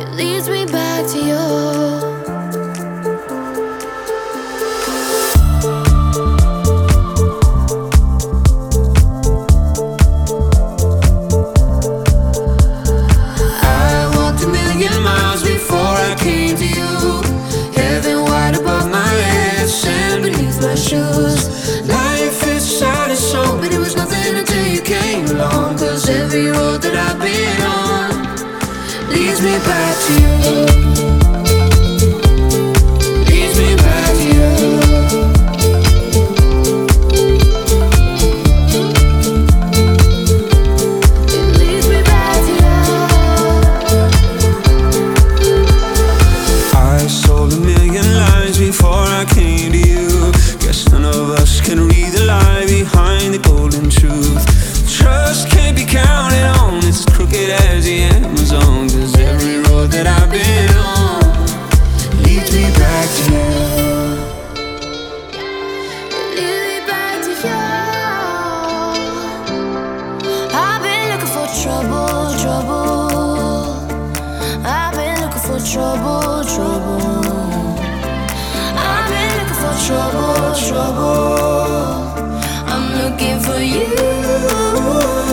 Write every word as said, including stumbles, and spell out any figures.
It leads me back to you. Life is sad and so, but it was nothing until you came along. Cause every road that I've been on leads me back to you. Leads me back to you. It leads me back to you. I sold a million lies before I came to you. None of us can read the lie behind the golden truth. Trust can't be counted on, it's as crooked as the Amazon. Cause every road that I've been on leads me back to you. Leads me back to you. I've been looking for trouble, trouble. I've been looking for trouble, trouble. Trouble, trouble. I'm looking for you.